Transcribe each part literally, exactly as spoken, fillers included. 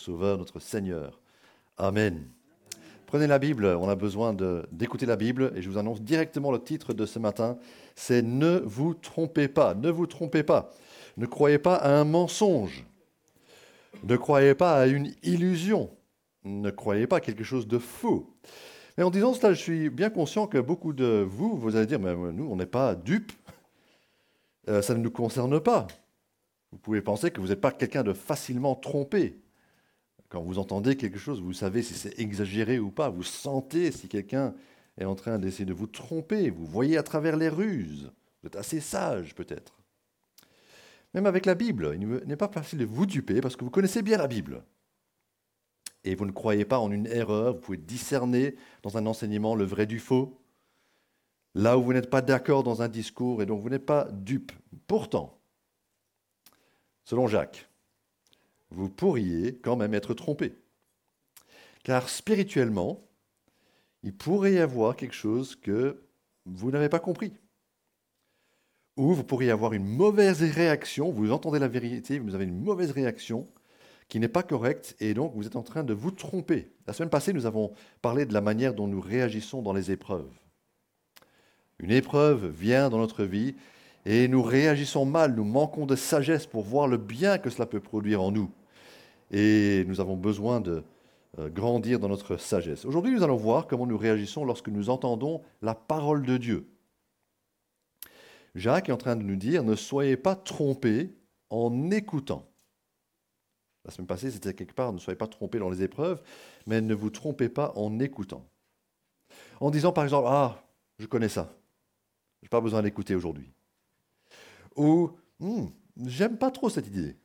Sauveur, notre Seigneur. Amen. Prenez la Bible, on a besoin de- d'écouter la Bible et je vous annonce directement le titre de ce matin, c'est « Ne vous trompez pas ». Ne vous trompez pas. Ne croyez pas à un mensonge. Ne croyez pas à une illusion. Ne croyez pas à quelque chose de faux. Mais en disant cela, je suis bien conscient que beaucoup de vous, vous allez dire, mais nous, on n'est pas dupes, Euh, ça ne nous concerne pas. Vous pouvez penser que vous n'êtes pas quelqu'un de facilement trompé. Quand vous entendez quelque chose, vous savez si c'est exagéré ou pas. Vous sentez si quelqu'un est en train d'essayer de vous tromper. Vous voyez à travers les ruses. Vous êtes assez sage peut-être. Même avec la Bible, il n'est pas facile de vous duper parce que vous connaissez bien la Bible. Et vous ne croyez pas en une erreur. Vous pouvez discerner dans un enseignement le vrai du faux. Là où vous n'êtes pas d'accord dans un discours et donc vous n'êtes pas dupe. Pourtant, selon Jacques, vous pourriez quand même être trompé. Car spirituellement, il pourrait y avoir quelque chose que vous n'avez pas compris. Ou vous pourriez avoir une mauvaise réaction, vous entendez la vérité, vous avez une mauvaise réaction qui n'est pas correcte et donc vous êtes en train de vous tromper. La semaine passée, nous avons parlé de la manière dont nous réagissons dans les épreuves. Une épreuve vient dans notre vie et nous réagissons mal, nous manquons de sagesse pour voir le bien que cela peut produire en nous. Et nous avons besoin de euh, grandir dans notre sagesse. Aujourd'hui, nous allons voir comment nous réagissons lorsque nous entendons la parole de Dieu. Jacques est en train de nous dire, ne soyez pas trompés en écoutant. La semaine passée, c'était quelque part, ne soyez pas trompés dans les épreuves, mais ne vous trompez pas en écoutant. En disant par exemple, ah, je connais ça, je n'ai pas besoin d'écouter aujourd'hui. Ou, hm, j'aime pas trop cette idée.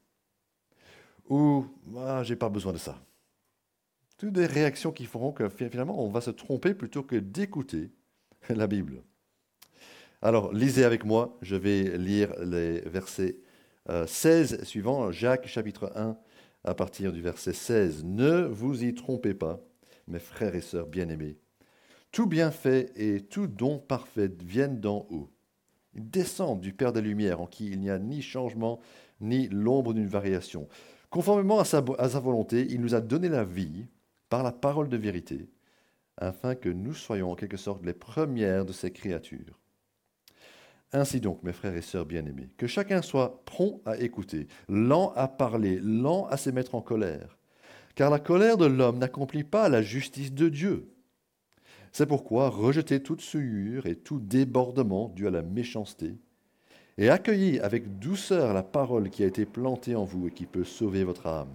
Ou, ah, j'ai pas besoin de ça. Toutes des réactions qui feront que finalement, on va se tromper plutôt que d'écouter la Bible. Alors, lisez avec moi, je vais lire les versets euh, seize suivants, Jacques chapitre un, à partir du verset seize. Ne vous y trompez pas, mes frères et sœurs bien-aimés. Tout bienfait et tout don parfait viennent d'en haut. Ils descendent du Père des Lumières, en qui il n'y a ni changement, ni l'ombre d'une variation. Conformément à sa, à sa volonté, il nous a donné la vie par la parole de vérité, afin que nous soyons en quelque sorte les premières de ses créatures. Ainsi donc, mes frères et sœurs bien-aimés, que chacun soit prompt à écouter, lent à parler, lent à se mettre en colère, car la colère de l'homme n'accomplit pas la justice de Dieu. C'est pourquoi rejetez toute souillure et tout débordement dû à la méchanceté, et accueillez avec douceur la parole qui a été plantée en vous et qui peut sauver votre âme.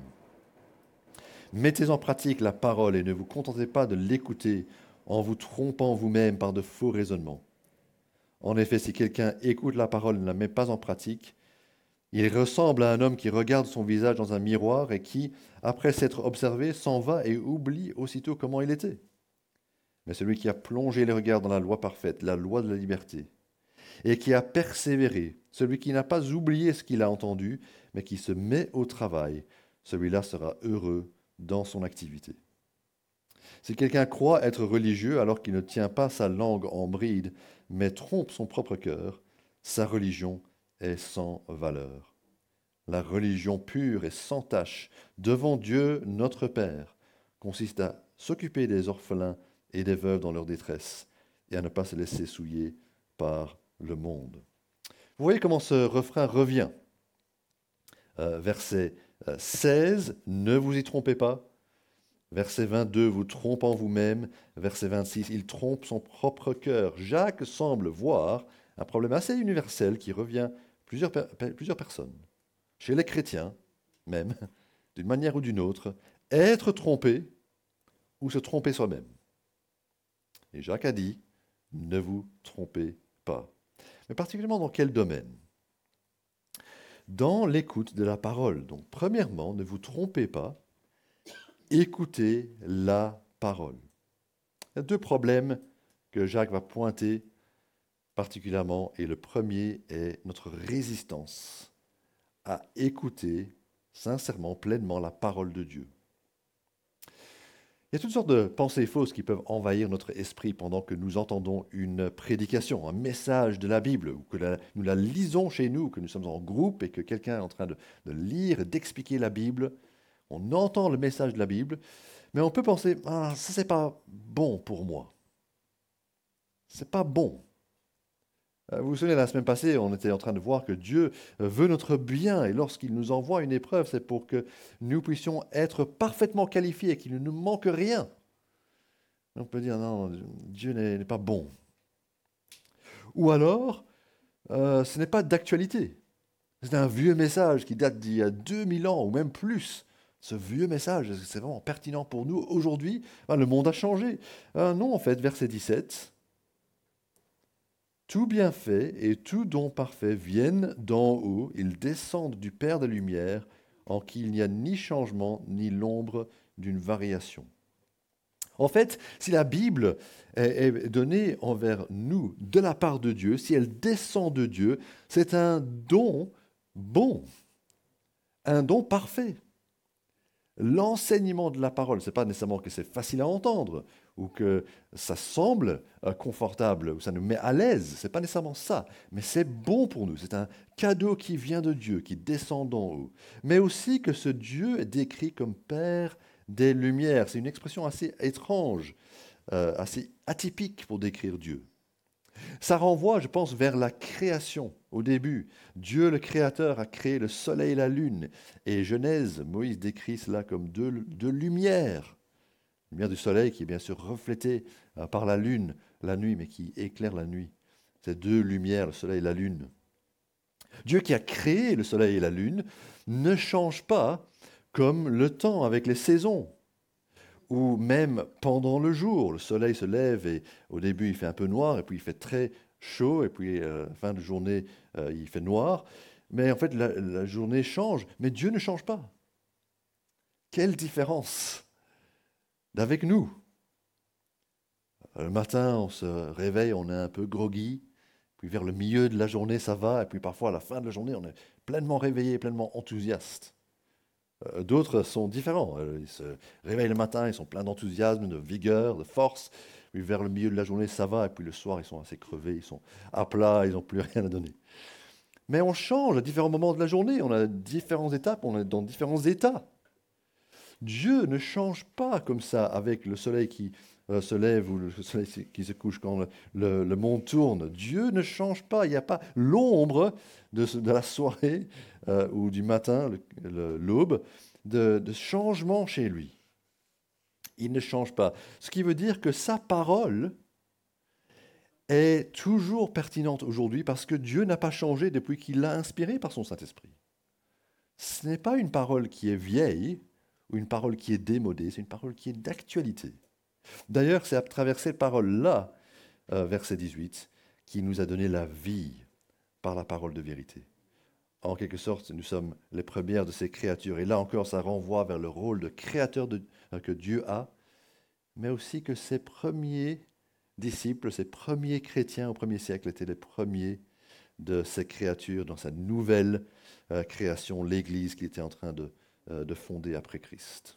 Mettez en pratique la parole et ne vous contentez pas de l'écouter en vous trompant vous-même par de faux raisonnements. En effet, si quelqu'un écoute la parole et ne la met pas en pratique, il ressemble à un homme qui regarde son visage dans un miroir et qui, après s'être observé, s'en va et oublie aussitôt comment il était. Mais celui qui a plongé les regards dans la loi parfaite, la loi de la liberté, et qui a persévéré, celui qui n'a pas oublié ce qu'il a entendu, mais qui se met au travail, celui-là sera heureux dans son activité. Si quelqu'un croit être religieux alors qu'il ne tient pas sa langue en bride, mais trompe son propre cœur, sa religion est sans valeur. La religion pure et sans tache devant Dieu notre Père consiste à s'occuper des orphelins et des veuves dans leur détresse et à ne pas se laisser souiller par le monde. Vous voyez comment ce refrain revient. Euh, verset euh, seize, ne vous y trompez pas. Verset vingt-deux, vous trompant vous-même. Verset vingt-six, il trompe son propre cœur. Jacques semble voir un problème assez universel qui revient plusieurs, plusieurs personnes. Chez les chrétiens, même, d'une manière ou d'une autre, être trompé ou se tromper soi-même. Et Jacques a dit, ne vous trompez pas. Mais particulièrement dans quel domaine? Dans l'écoute de la parole. Donc, premièrement, ne vous trompez pas, écoutez la parole. Il y a deux problèmes que Jacques va pointer particulièrement, et le premier est notre résistance à écouter sincèrement, pleinement la parole de Dieu. Il y a toutes sortes de pensées fausses qui peuvent envahir notre esprit pendant que nous entendons une prédication, un message de la Bible, ou que la, nous la lisons chez nous, que nous sommes en groupe et que quelqu'un est en train de, de lire et d'expliquer la Bible. On entend le message de la Bible, mais on peut penser, ah, ça c'est pas bon pour moi. C'est pas bon. Euh, Vous vous souvenez, la semaine passée, on était en train de voir que Dieu euh, veut notre bien et lorsqu'il nous envoie une épreuve, c'est pour que nous puissions être parfaitement qualifiés et qu'il ne nous manque rien. On peut dire, non, Dieu n'est n'est pas bon. Ou alors, euh, ce n'est pas d'actualité. C'est un vieux message qui date d'il y a deux mille ans ou même plus. Ce vieux message, est-ce que c'est vraiment pertinent pour nous aujourd'hui? Ah, le monde a changé. Euh, non, en fait, verset dix-sept. Tout bienfait et tout don parfait viennent d'en haut, ils descendent du Père des Lumières, en qui il n'y a ni changement ni l'ombre d'une variation. En fait, si la Bible est, est donnée envers nous de la part de Dieu, si elle descend de Dieu, c'est un don bon, un don parfait. L'enseignement de la parole, ce n'est pas nécessairement que c'est facile à entendre ou que ça semble euh, confortable ou ça nous met à l'aise. Ce n'est pas nécessairement ça, mais c'est bon pour nous. C'est un cadeau qui vient de Dieu, qui descend d'en haut. Mais aussi que ce Dieu est décrit comme Père des Lumières. C'est une expression assez étrange, euh, assez atypique pour décrire Dieu. Ça renvoie, je pense, vers la création. Au début, Dieu le Créateur a créé le soleil et la lune. Et Genèse, Moïse décrit cela comme deux, deux lumières. La lumière du soleil qui est bien sûr reflétée euh, par la lune la nuit, mais qui éclaire la nuit. Ces deux lumières, le soleil et la lune. Dieu qui a créé le soleil et la lune ne change pas comme le temps avec les saisons. Ou même pendant le jour, le soleil se lève et au début il fait un peu noir et puis il fait très chaud et puis à euh, la fin de journée euh, il fait noir. Mais en fait la, la journée change, mais Dieu ne change pas. Quelle différence d'avec nous. Le matin on se réveille, on est un peu groggy, puis vers le milieu de la journée ça va et puis parfois à la fin de la journée on est pleinement réveillé, pleinement enthousiaste. D'autres sont différents. Ils se réveillent le matin, ils sont pleins d'enthousiasme, de vigueur, de force. Puis vers le milieu de la journée, ça va. Et puis le soir, ils sont assez crevés, ils sont à plat, ils n'ont plus rien à donner. Mais on change à différents moments de la journée. On a différentes étapes, on est dans différents états. Dieu ne change pas comme ça avec le soleil qui euh, se lève ou le soleil qui se couche quand le, le, le monde tourne. Dieu ne change pas. Il n'y a pas l'ombre de, de la soirée euh, ou du matin, le- le- l'aube, de, de changement chez lui. Il ne change pas. Ce qui veut dire que sa parole est toujours pertinente aujourd'hui parce que Dieu n'a pas changé depuis qu'il l'a inspirée par son Saint-Esprit. Ce n'est pas une parole qui est vieille ou une parole qui est démodée, c'est une parole qui est d'actualité. D'ailleurs, c'est à travers cette parole-là, euh, verset dix-huit, qui nous a donné la vie par la parole de vérité. En quelque sorte, nous sommes les premières de ces créatures. Et là encore, ça renvoie vers le rôle de créateur de- euh, que Dieu a, mais aussi que ses premiers disciples, ses premiers chrétiens au premier siècle étaient les premiers de ces créatures dans sa nouvelle euh, création, l'Église qu'il était en train de, euh, de fonder après Christ.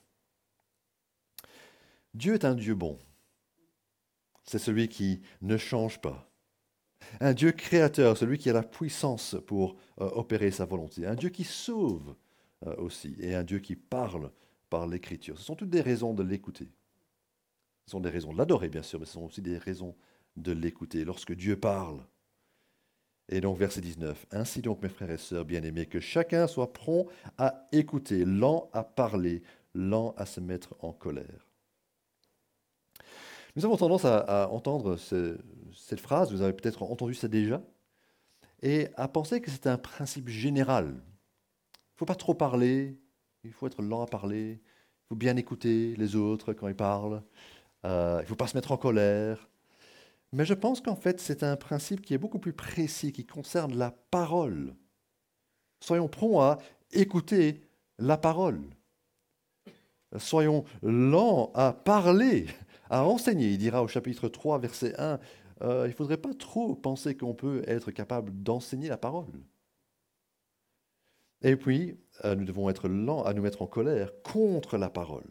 Dieu est un Dieu bon. C'est celui qui ne change pas. Un Dieu créateur, celui qui a la puissance pour euh, opérer sa volonté. Un Dieu qui sauve euh, aussi. Et un Dieu qui parle par l'Écriture. Ce sont toutes des raisons de l'écouter. Ce sont des raisons de l'adorer, bien sûr, mais ce sont aussi des raisons de l'écouter. Lorsque Dieu parle. Et donc, verset dix-neuf. Ainsi donc, mes frères et sœurs bien-aimés, que chacun soit prompt à écouter, lent à parler, lent à se mettre en colère. Nous avons tendance à, à entendre ce- cette phrase, vous avez peut-être entendu ça déjà, et à penser que c'est un principe général. Il ne faut pas trop parler, il faut être lent à parler, il faut bien écouter les autres quand ils parlent, euh, il ne faut pas se mettre en colère. Mais je pense qu'en fait, c'est un principe qui est beaucoup plus précis, qui concerne la parole. Soyons prompts à écouter la parole. Soyons lents à parler, à enseigner. Il dira au chapitre trois, verset un, euh, il ne faudrait pas trop penser qu'on peut être capable d'enseigner la parole. Et puis, euh, nous devons être lents à nous mettre en colère contre la parole.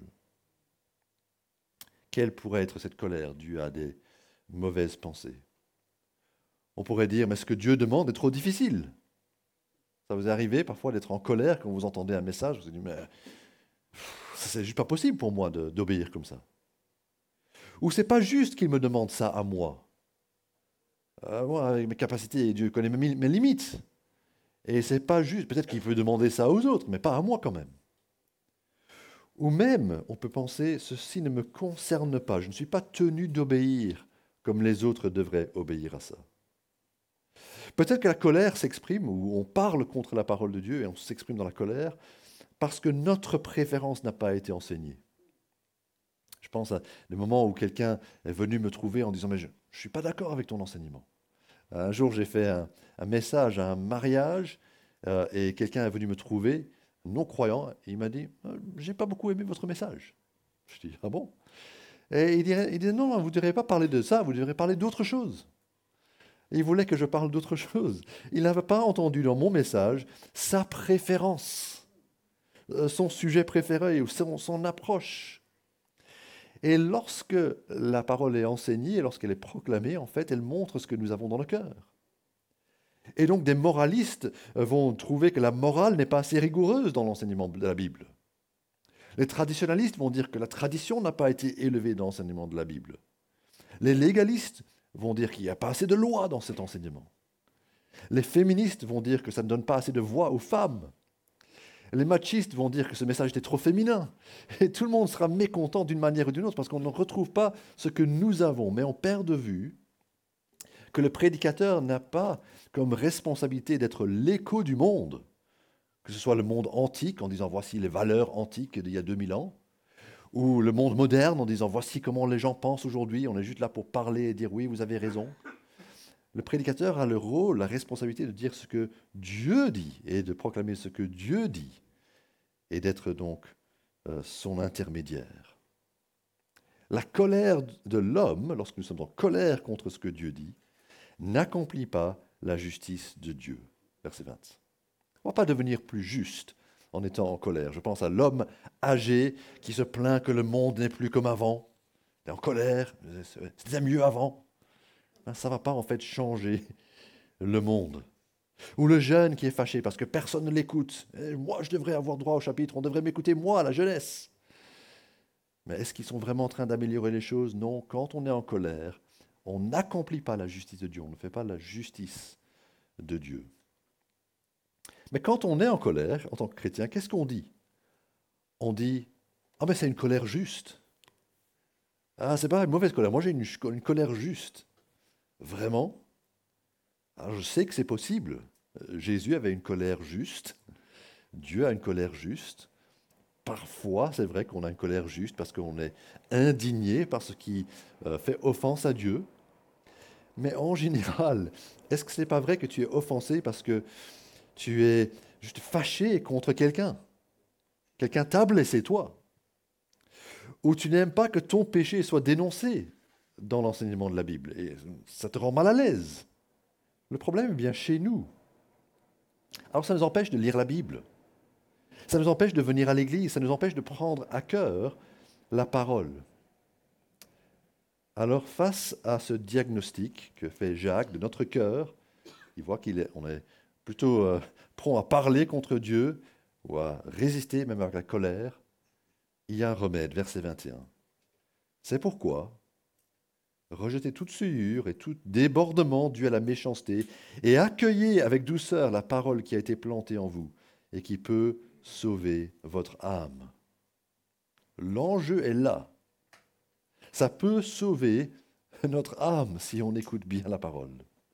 Quelle pourrait être cette colère due à des mauvaises pensées? On pourrait dire, mais ce que Dieu demande est trop difficile. Ça vous est arrivé parfois d'être en colère quand vous entendez un message, vous vous dites, mais c'est juste pas possible pour moi de- d'obéir comme ça. Ou c'est pas juste qu'il me demande ça à moi. Euh, moi, avec mes capacités, Dieu connaît mes, mes limites. Et c'est pas juste, peut-être qu'il peut demander ça aux autres, mais pas à moi quand même. Ou même, on peut penser, ceci ne me concerne pas, je ne suis pas tenu d'obéir comme les autres devraient obéir à ça. Peut-être que la colère s'exprime, ou on parle contre la parole de Dieu et on s'exprime dans la colère, parce que notre préférence n'a pas été enseignée. Je pense à des moments où quelqu'un est venu me trouver en disant « mais je ne suis pas d'accord avec ton enseignement ». Un jour, j'ai fait un, un message à un mariage euh, et quelqu'un est venu me trouver, non-croyant, et il m'a dit euh, « j'ai pas beaucoup aimé votre message ». Je dis « ah bon ?» Et il disait, il disait « non, vous ne devriez pas parler de ça, vous devriez parler d'autre chose ». Il voulait que je parle d'autre chose. Il n'avait pas entendu dans mon message sa préférence, euh, son sujet préféré ou son, son approche. Et lorsque la parole est enseignée, lorsqu'elle est proclamée, en fait, elle montre ce que nous avons dans le cœur. Et donc des moralistes vont trouver que la morale n'est pas assez rigoureuse dans l'enseignement de la Bible. Les traditionalistes vont dire que la tradition n'a pas été élevée dans l'enseignement de la Bible. Les légalistes vont dire qu'il n'y a pas assez de loi dans cet enseignement. Les féministes vont dire que ça ne donne pas assez de voix aux femmes. Les machistes vont dire que ce message était trop féminin. Et tout le monde sera mécontent d'une manière ou d'une autre parce qu'on ne retrouve pas ce que nous avons. Mais on perd de vue que le prédicateur n'a pas comme responsabilité d'être l'écho du monde, que ce soit le monde antique en disant voici les valeurs antiques d'il y a deux mille ans, ou le monde moderne en disant voici comment les gens pensent aujourd'hui, on est juste là pour parler et dire oui, vous avez raison. Le prédicateur a le rôle, la responsabilité de dire ce que Dieu dit et de proclamer ce que Dieu dit et d'être donc euh, son intermédiaire. La colère de l'homme, lorsque nous sommes en colère contre ce que Dieu dit, n'accomplit pas la justice de Dieu. Verset vingt. On ne va pas devenir plus juste en étant en colère. Je pense à l'homme âgé qui se plaint que le monde n'est plus comme avant. Il est en colère, c'était mieux avant. Ça ne va pas en fait changer le monde. Ou le jeune qui est fâché parce que personne ne l'écoute. Et moi, je devrais avoir droit au chapitre, on devrait m'écouter, moi, la jeunesse. Mais est-ce qu'ils sont vraiment en train d'améliorer les choses? Non, quand on est en colère, on n'accomplit pas la justice de Dieu, on ne fait pas la justice de Dieu. Mais quand on est en colère, en tant que chrétien, qu'est-ce qu'on dit? On dit « Ah mais c'est une colère juste ». Ah, c'est pas une mauvaise colère, moi j'ai une, une colère juste. Vraiment? Alors je sais que c'est possible. Jésus avait une colère juste, Dieu a une colère juste. Parfois, c'est vrai qu'on a une colère juste parce qu'on est indigné par ce qui euh, fait offense à Dieu. Mais en général, est-ce que ce n'est pas vrai que tu es offensé parce que tu es juste fâché contre quelqu'un? Quelqu'un t'a blessé, toi. Ou tu n'aimes pas que ton péché soit dénoncé dans l'enseignement de la Bible. Et ça te rend mal à l'aise. Le problème est bien chez nous. Alors ça nous empêche de lire la Bible. Ça nous empêche de venir à l'église. Ça nous empêche de prendre à cœur la parole. Alors face à ce diagnostic que fait Jacques de notre cœur, il voit qu'on est, on est plutôt euh, prompt à parler contre Dieu ou à résister même avec la colère. Il y a un remède, verset vingt et un. C'est pourquoi rejetez toute souillure et tout débordement dû à la méchanceté et accueillez avec douceur la parole qui a été plantée en vous et qui peut sauver votre âme. L'enjeu est là. Ça peut sauver notre âme si on écoute bien la parole.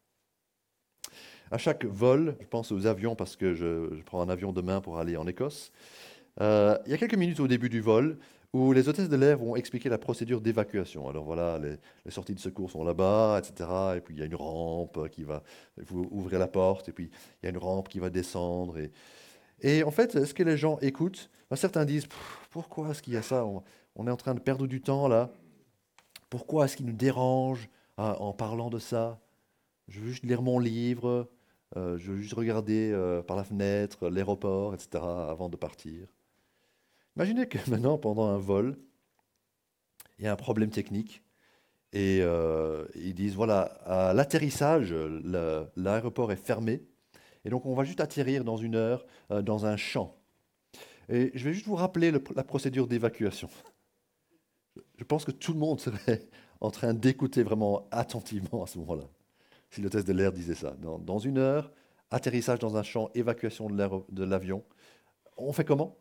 À chaque vol, je pense aux avions parce que je, je prends un avion demain pour aller en Écosse. Euh, il y a quelques minutes au début du vol où les hôtesses de l'air vont expliquer la procédure d'évacuation. Alors voilà, les, les sorties de secours sont là-bas, et cetera. Et puis il y a une rampe qui va, il faut ouvrir la porte, et puis il y a une rampe qui va descendre. Et, et en fait, est-ce que les gens écoutent? Ben, certains disent, pourquoi est-ce qu'il y a ça? on, on est en train de perdre du temps là. Pourquoi est-ce qu'ils nous dérangent hein, en parlant de ça? Je veux juste lire mon livre, euh, je veux juste regarder euh, par la fenêtre l'aéroport, et cetera avant de partir. Imaginez que maintenant, pendant un vol, il y a un problème technique et euh, ils disent, voilà, à l'atterrissage, le- l'aéroport est fermé et donc on va juste atterrir dans une heure euh, dans un champ. Et je vais juste vous rappeler le- la procédure d'évacuation. Je pense que tout le monde serait en train d'écouter vraiment attentivement à ce moment-là, si l'hôtesse de l'air disait ça. Dans, dans une heure, atterrissage dans un champ, évacuation de l'aéro- de l'avion. On fait comment?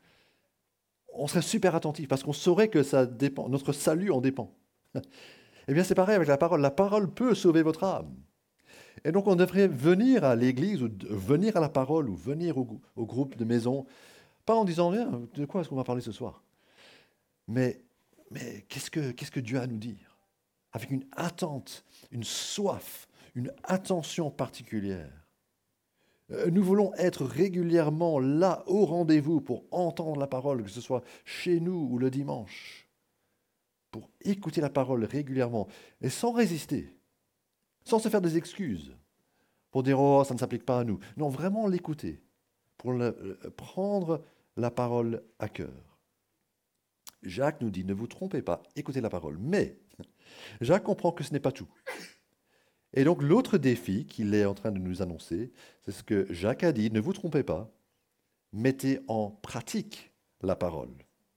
On serait super attentif parce qu'on saurait que ça dépend, notre salut en dépend. Eh bien, c'est pareil avec la parole. La parole peut sauver votre âme. Et donc, on devrait venir à l'église, ou de- venir à la parole, ou venir au, gou- au groupe de maison, pas en disant, viens, de quoi est-ce qu'on va parler ce soir? Mais, mais qu'est-ce que, qu'est-ce que Dieu a à nous dire? Avec une attente, une soif, une attention particulière. Euh, Nous voulons être régulièrement là, au rendez-vous, pour entendre la parole, que ce soit chez nous ou le dimanche, pour écouter la parole régulièrement, et sans résister, sans se faire des excuses, pour dire, oh, ça ne s'applique pas à nous. Non, vraiment l'écouter, pour le- euh, prendre la parole à cœur. Jacques nous dit, ne vous trompez pas, écoutez la parole. Mais Jacques comprend que ce n'est pas tout. Et donc l'autre défi qu'il est en train de nous annoncer, c'est ce que Jacques a dit, ne vous trompez pas, mettez en pratique la parole.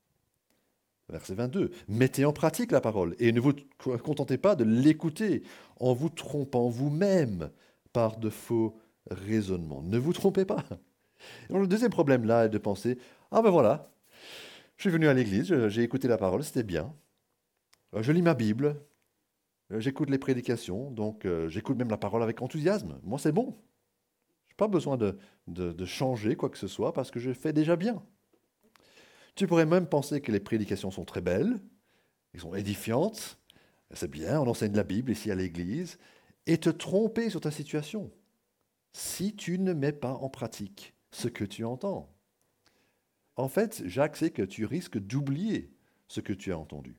Verset vingt-deux, mettez en pratique la parole et ne vous contentez pas de l'écouter en vous trompant vous-même par de faux raisonnements. Ne vous trompez pas. Et donc, le deuxième problème là est de penser, ah ben voilà, je suis venu à l'église, je- j'ai écouté la parole, c'était bien, Euh, je lis ma Bible, euh, j'écoute les prédications, donc euh, j'écoute même la parole avec enthousiasme. Moi c'est bon. Je n'ai pas besoin de, de- de changer quoi que ce soit parce que je fais déjà bien. Tu pourrais même penser que les prédications sont très belles, elles sont édifiantes, c'est bien, on enseigne la Bible ici à l'église, et te tromper sur ta situation si tu ne mets pas en pratique ce que tu entends. En fait, Jacques sait que tu risques d'oublier ce que tu as entendu.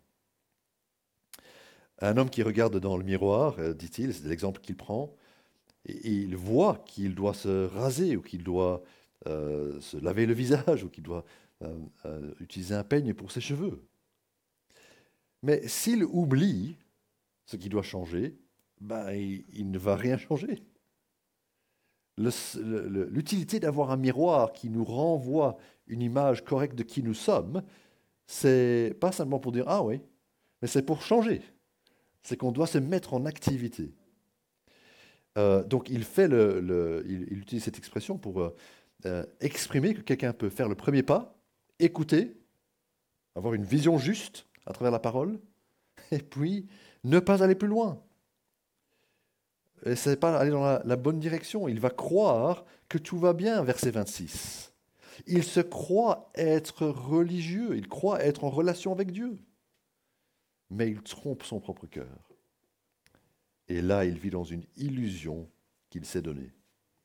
Un homme qui regarde dans le miroir, euh, dit-il, c'est l'exemple qu'il prend, et, et il voit qu'il doit se raser ou qu'il doit euh, se laver le visage ou qu'il doit euh, euh, utiliser un peigne pour ses cheveux. Mais s'il oublie ce qui doit changer, ben, il, il ne va rien changer. Le- le- le- L'utilité d'avoir un miroir qui nous renvoie une image correcte de qui nous sommes, c'est pas simplement pour dire ah oui, mais c'est pour changer. C'est qu'on doit se mettre en activité. Euh, donc il fait le, le- il, il utilise cette expression pour euh, euh, exprimer que quelqu'un peut faire le premier pas, écouter, avoir une vision juste à travers la parole, et puis ne pas aller plus loin. Et c'est pas aller dans la, la bonne direction. Il va croire que tout va bien, verset vingt-six. Il se croit être religieux, il croit être en relation avec Dieu, mais il trompe son propre cœur. Et là, il vit dans une illusion qu'il s'est donnée.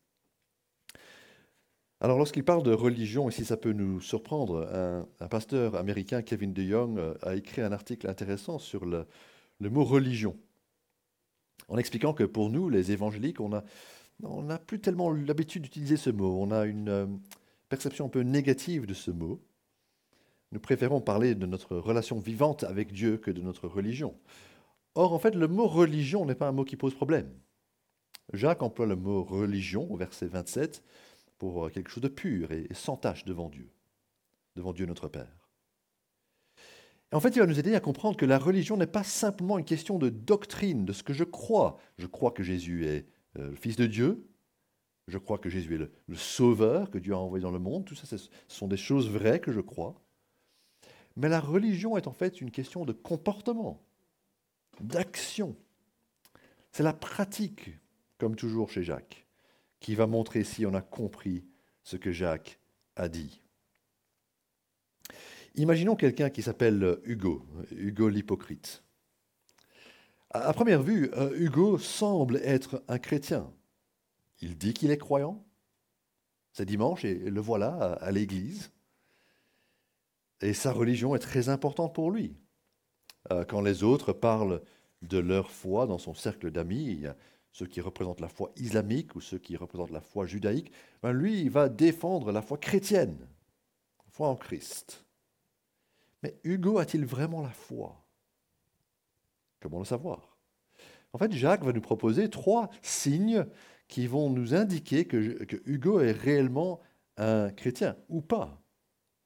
Alors, lorsqu'il parle de religion, ici, ça peut nous surprendre. Un, un pasteur américain, Kevin DeYoung, euh, a écrit un article intéressant sur le, le mot religion, en expliquant que pour nous, les évangéliques, on a, on n'a plus tellement l'habitude d'utiliser ce mot. On a une euh, perception un peu négative de ce mot. Nous préférons parler de notre relation vivante avec Dieu que de notre religion. Or, en fait, le mot religion n'est pas un mot qui pose problème. Jacques emploie le mot religion au verset vingt-sept pour euh, quelque chose de pur et sans tache devant Dieu, devant Dieu notre Père. Et en fait, il va nous aider à comprendre que la religion n'est pas simplement une question de doctrine, de ce que je crois. Je crois que Jésus est euh, le Fils de Dieu, je crois que Jésus est le, le Sauveur que Dieu a envoyé dans le monde, tout ça, ce sont des choses vraies que je crois. Mais la religion est en fait une question de comportement, d'action. C'est la pratique, comme toujours chez Jacques, qui va montrer si on a compris ce que Jacques a dit. Imaginons quelqu'un qui s'appelle Hugo, Hugo l'hypocrite. À première vue, euh, Hugo semble être un chrétien. Il dit qu'il est croyant. C'est dimanche et le voilà à, à l'église. Et sa religion est très importante pour lui. Euh, quand les autres parlent de leur foi dans son cercle d'amis, il y a ceux qui représentent la foi islamique ou ceux qui représentent la foi judaïque, ben lui, il va défendre la foi chrétienne, la foi en Christ. Mais Hugo a-t-il vraiment la foi? Comment le savoir? En fait, Jacques va nous proposer trois signes qui vont nous indiquer que, que Hugo est réellement un chrétien ou pas.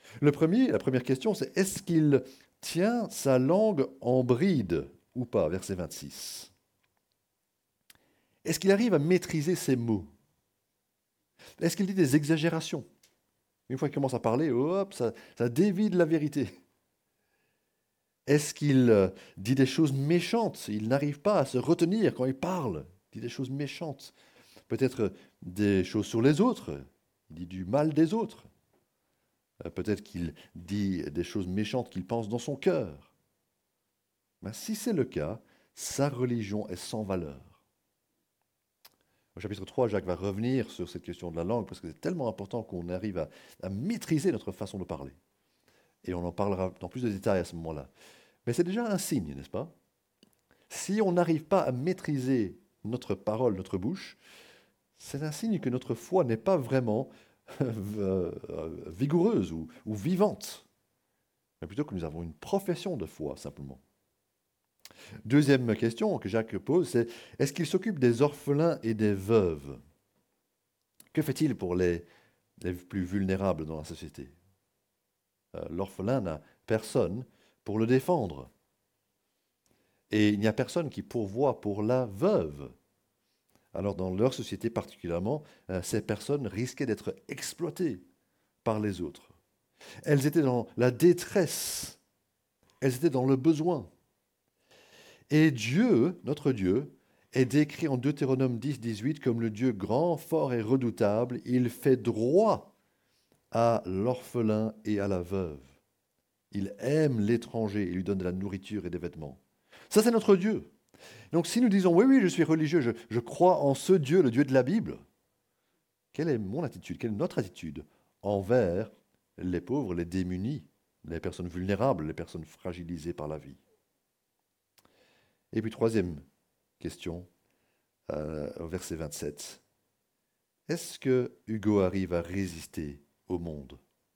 Le premier, la première question, c'est est-ce qu'il tient sa langue en bride ou pas, verset vingt-six. Est-ce qu'il arrive à maîtriser ses mots? Est-ce qu'il dit des exagérations? Une fois qu'il commence à parler, hop, ça, ça dévie de la vérité. Est-ce qu'il euh, dit des choses méchantes? Il n'arrive pas à se retenir quand il parle. Il dit des choses méchantes. Peut-être des choses sur les autres. Il dit du mal des autres. Euh, Peut-être qu'il dit des choses méchantes qu'il pense dans son cœur. Ben, si c'est le cas, sa religion est sans valeur. Au chapitre trois, Jacques va revenir sur cette question de la langue parce que c'est tellement important qu'on arrive à, à maîtriser notre façon de parler. Et on en parlera dans plus de détails à ce moment-là. Mais c'est déjà un signe, n'est-ce pas? Si on n'arrive pas à maîtriser notre parole, notre bouche, c'est un signe que notre foi n'est pas vraiment euh, vigoureuse ou, ou vivante, mais plutôt que nous avons une profession de foi, simplement. Deuxième question que Jacques pose, c'est est-ce qu'il s'occupe des orphelins et des veuves? Que fait-il pour les, les plus vulnérables dans la société? Euh, L'orphelin n'a personne pour le défendre. Et il n'y a personne qui pourvoit pour la veuve. Alors dans leur société particulièrement, euh, ces personnes risquaient d'être exploitées par les autres. Elles étaient dans la détresse, elles étaient dans le besoin. Et Dieu, notre Dieu, est décrit en Deutéronome dix, dix-huit comme le Dieu grand, fort et redoutable. Il fait droit à l'orphelin et à la veuve. Il aime l'étranger et lui donne de la nourriture et des vêtements. Ça, c'est notre Dieu. Donc si nous disons, oui, oui, je suis religieux, je, je crois en ce Dieu, le Dieu de la Bible, quelle est mon attitude, quelle est notre attitude envers les pauvres, les démunis, les personnes vulnérables, les personnes fragilisées par la vie? Et puis troisième question, euh, au verset vingt-sept. Est-ce que Hugo arrive à résister au monde?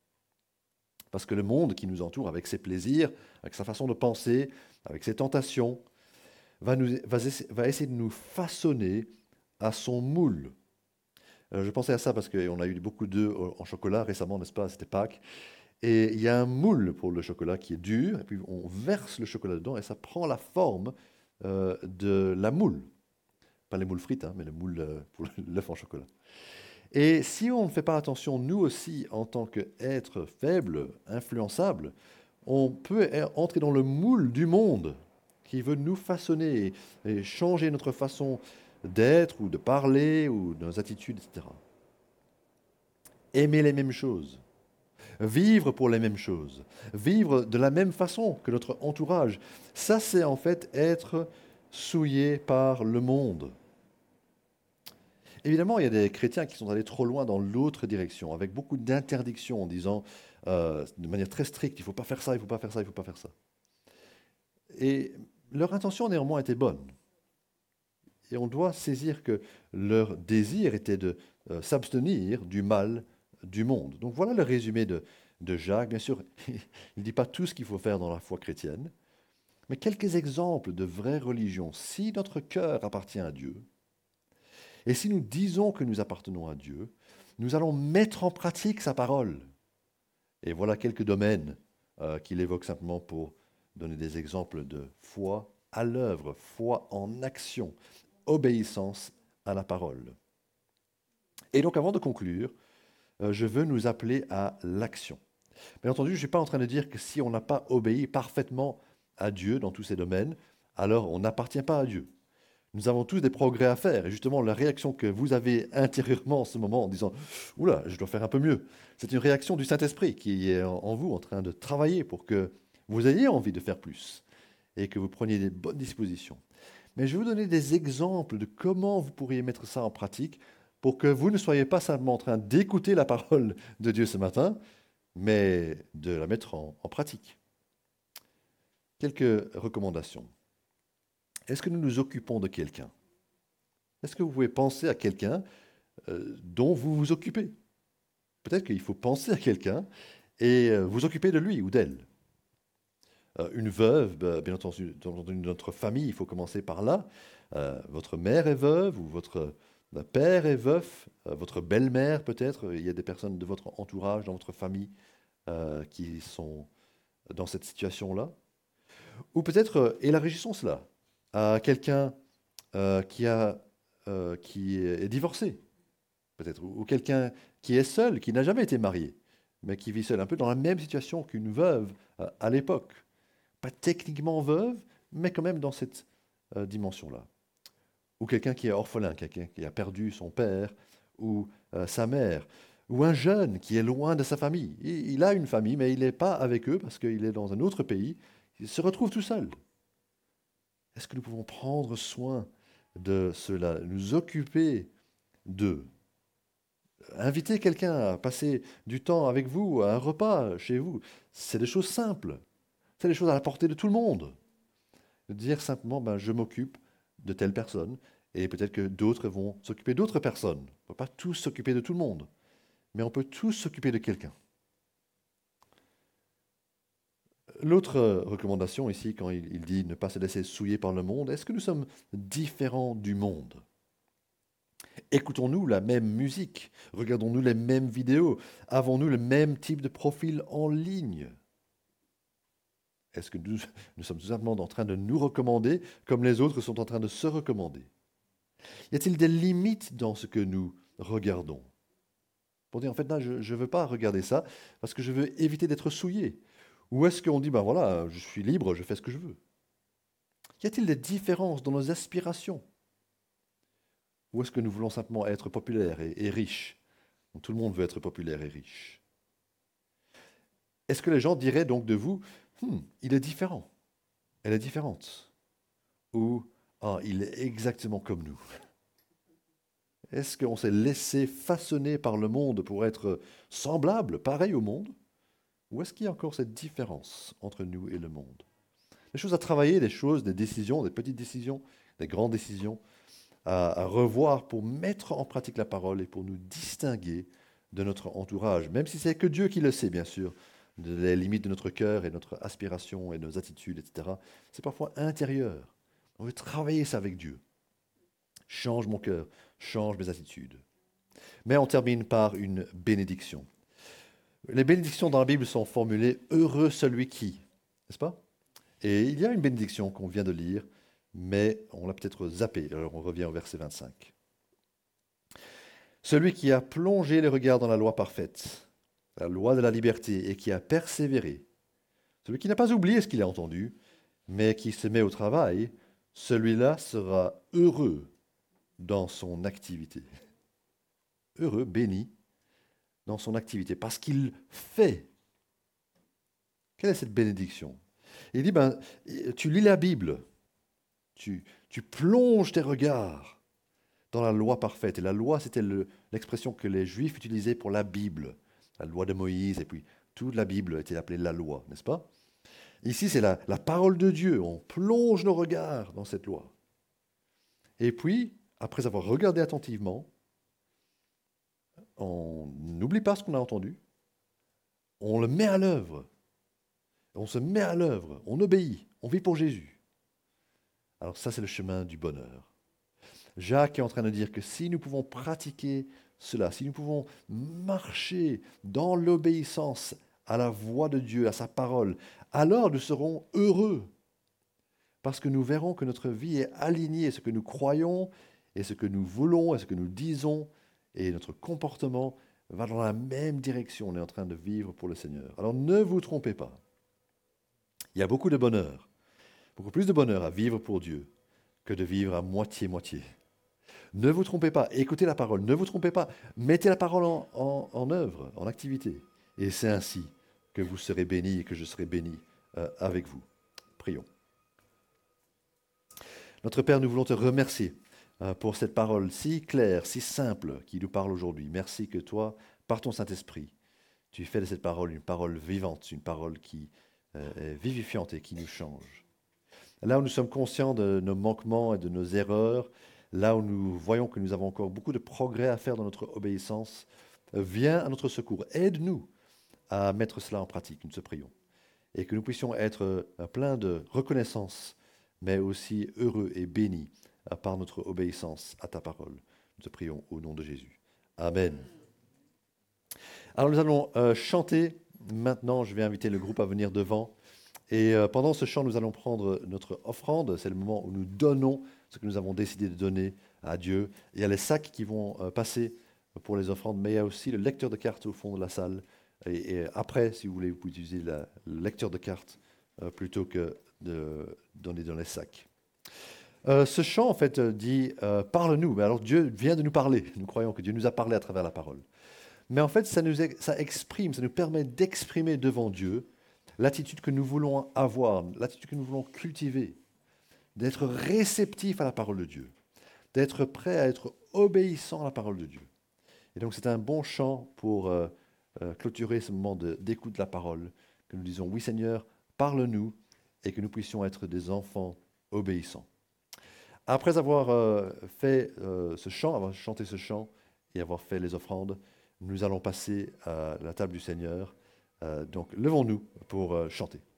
Parce que le monde qui nous entoure, avec ses plaisirs, avec sa façon de penser, avec ses tentations, va, nous, va, va essayer de nous façonner à son moule. Euh, je pensais à ça parce qu'on a eu beaucoup d'œufs en chocolat récemment, n'est-ce pas? C'était Pâques. Et il y a un moule pour le chocolat qui est dur, et puis on verse le chocolat dedans, et ça prend la forme euh, de la moule. Pas les moules frites, hein, mais le moule euh, pour l'œuf en chocolat. Et si on ne fait pas attention, nous aussi, en tant qu'êtres faibles, influençables, on peut entrer dans le moule du monde qui veut nous façonner et changer notre façon d'être ou de parler ou nos attitudes, et cetera. Aimer les mêmes choses, vivre pour les mêmes choses, vivre de la même façon que notre entourage, ça c'est en fait être souillé par le monde. Évidemment, il y a des chrétiens qui sont allés trop loin dans l'autre direction, avec beaucoup d'interdictions en disant euh, de manière très stricte, il ne faut pas faire ça, il ne faut pas faire ça, il ne faut pas faire ça. Et leur intention néanmoins était bonne. Et on doit saisir que leur désir était de euh, s'abstenir du mal du monde. Donc voilà le résumé de, de Jacques. Bien sûr, il ne dit pas tout ce qu'il faut faire dans la foi chrétienne, mais quelques exemples de vraie religion. Si notre cœur appartient à Dieu, et si nous disons que nous appartenons à Dieu, nous allons mettre en pratique sa parole. Et voilà quelques domaines euh, qu'il évoque simplement pour donner des exemples de foi à l'œuvre, foi en action, obéissance à la parole. Et donc avant de conclure, euh, je veux nous appeler à l'action. Bien entendu, je ne suis pas en train de dire que si on n'a pas obéi parfaitement à Dieu dans tous ces domaines, alors on n'appartient pas à Dieu. Nous avons tous des progrès à faire. Et justement, la réaction que vous avez intérieurement en ce moment en disant « Oula, je dois faire un peu mieux », c'est une réaction du Saint-Esprit qui est en vous en train de travailler pour que vous ayez envie de faire plus et que vous preniez des bonnes dispositions. Mais je vais vous donner des exemples de comment vous pourriez mettre ça en pratique pour que vous ne soyez pas simplement en train d'écouter la parole de Dieu ce matin, mais de la mettre en, en pratique. Quelques recommandations. Est-ce que nous nous occupons de quelqu'un? Est-ce que vous pouvez penser à quelqu'un euh, dont vous vous occupez? Peut-être qu'il faut penser à quelqu'un et euh, vous occuper de lui ou d'elle. Euh, une veuve, bah, bien entendu, dans notre famille, il faut commencer par là. Euh, votre mère est veuve ou votre euh, père est veuf, euh, votre belle-mère peut-être. Il y a des personnes de votre entourage, dans votre famille, euh, qui sont dans cette situation-là. Ou peut-être euh, élargissons cela à quelqu'un euh, qui, a, euh, qui est divorcé, peut-être, ou, ou quelqu'un qui est seul, qui n'a jamais été marié, mais qui vit seul, un peu dans la même situation qu'une veuve euh, à l'époque. Pas techniquement veuve, mais quand même dans cette euh, dimension-là. Ou quelqu'un qui est orphelin, quelqu'un qui a perdu son père ou euh, sa mère, ou un jeune qui est loin de sa famille. Il, il a une famille, mais il n'est pas avec eux parce qu'il est dans un autre pays. Il se retrouve tout seul. Est-ce que nous pouvons prendre soin de cela, nous occuper d'eux? Inviter quelqu'un à passer du temps avec vous, à un repas chez vous, c'est des choses simples. C'est des choses à la portée de tout le monde. De dire simplement, ben, je m'occupe de telle personne, et peut-être que d'autres vont s'occuper d'autres personnes. On ne peut pas tous s'occuper de tout le monde, mais on peut tous s'occuper de quelqu'un. L'autre recommandation ici, quand il, il dit ne pas se laisser souiller par le monde, est-ce que nous sommes différents du monde? Écoutons-nous la même musique? Regardons-nous les mêmes vidéos? Avons-nous le même type de profil en ligne? Est-ce que nous, nous sommes tout simplement en train de nous recommander comme les autres sont en train de se recommander? Y a-t-il des limites dans ce que nous regardons? Pour dire, en fait, là, je ne veux pas regarder ça parce que je veux éviter d'être souillé. Ou est-ce qu'on dit, ben voilà, je suis libre, je fais ce que je veux? Y a-t-il des différences dans nos aspirations? Ou est-ce que nous voulons simplement être populaires et, et riches? Tout le monde veut être populaire et riche. Est-ce que les gens diraient donc de vous, hmm, il est différent, elle est différente? Ou, ah, il est exactement comme nous? Est-ce qu'on s'est laissé façonner par le monde pour être semblable, pareil au monde? Ou est-ce qu'il y a encore cette différence entre nous et le monde? Des choses à travailler, des choses, des décisions, des petites décisions, des grandes décisions à, à revoir pour mettre en pratique la parole et pour nous distinguer de notre entourage, même si c'est que Dieu qui le sait, bien sûr, de les limites de notre cœur et notre aspiration et nos attitudes, et cetera. C'est parfois intérieur. On veut travailler ça avec Dieu. Change mon cœur, change mes attitudes. Mais on termine par une bénédiction. Les bénédictions dans la Bible sont formulées « heureux celui qui », n'est-ce pas? Et il y a une bénédiction qu'on vient de lire, mais on l'a peut-être zappée. Alors on revient au verset vingt-cinq. Celui qui a plongé les regards dans la loi parfaite, la loi de la liberté, et qui a persévéré, celui qui n'a pas oublié ce qu'il a entendu, mais qui se met au travail, celui-là sera heureux dans son activité. Heureux, béni, dans son activité, parce qu'il fait. Quelle est cette bénédiction? Il dit, ben, tu lis la Bible, tu, tu plonges tes regards dans la loi parfaite. Et la loi, c'était le- l'expression que les Juifs utilisaient pour la Bible, la loi de Moïse, et puis toute la Bible était appelée la loi, n'est-ce pas? Ici, c'est la, la parole de Dieu. On plonge nos regards dans cette loi. Et puis, après avoir regardé attentivement, on n'oublie pas ce qu'on a entendu, on le met à l'œuvre. On se met à l'œuvre, on obéit, on vit pour Jésus. Alors ça, c'est le chemin du bonheur. Jacques est en train de dire que si nous pouvons pratiquer cela, si nous pouvons marcher dans l'obéissance à la voix de Dieu, à sa parole, alors nous serons heureux. Parce que nous verrons que notre vie est alignée, ce que nous croyons et ce que nous voulons et ce que nous disons et notre comportement va dans la même direction. On est en train de vivre pour le Seigneur. Alors ne vous trompez pas. Il y a beaucoup de bonheur, beaucoup plus de bonheur à vivre pour Dieu que de vivre à moitié-moitié. Ne vous trompez pas, écoutez la parole, ne vous trompez pas, mettez la parole en, en, en œuvre, en activité. Et c'est ainsi que vous serez bénis et que je serai béni euh, avec vous. Prions. Notre Père, nous voulons te remercier euh, pour cette parole si claire, si simple qui nous parle aujourd'hui. Merci que toi, par ton Saint-Esprit, tu fais de cette parole une parole vivante, une parole qui euh, est vivifiante et qui nous change. Là où nous sommes conscients de nos manquements et de nos erreurs, là où nous voyons que nous avons encore beaucoup de progrès à faire dans notre obéissance, euh, viens à notre secours. Aide-nous à mettre cela en pratique, nous te prions. Et que nous puissions être euh, pleins de reconnaissance, mais aussi heureux et bénis euh, par notre obéissance à ta parole. Nous te prions au nom de Jésus. Amen. Alors nous allons euh, chanter maintenant, je vais inviter le groupe à venir devant. Et euh, pendant ce chant, nous allons prendre notre offrande. C'est le moment où nous donnons ce que nous avons décidé de donner à Dieu. Il y a les sacs qui vont euh, passer pour les offrandes, mais il y a aussi le lecteur de cartes au fond de la salle. Et, et après, si vous voulez, vous pouvez utiliser la- le lecteur de cartes euh, plutôt que de donner dans les sacs. Euh, ce chant, en fait, euh, dit euh, Parle-nous. Mais alors, Dieu vient de nous parler. Nous croyons que Dieu nous a parlé à travers la parole. Mais en fait, ça nous ex- ça exprime, ça nous permet d'exprimer devant Dieu l'attitude que nous voulons avoir, l'attitude que nous voulons cultiver, d'être réceptif à la parole de Dieu, d'être prêt à être obéissant à la parole de Dieu. Et donc, c'est un bon chant pour euh, euh, clôturer ce moment de- d'écoute de la parole, que nous disons, oui Seigneur, parle-nous, et que nous puissions être des enfants obéissants. Après avoir euh, fait euh, ce chant, avoir chanté ce chant et avoir fait les offrandes, nous allons passer à la table du Seigneur. Euh, donc, levons-nous pour euh, chanter.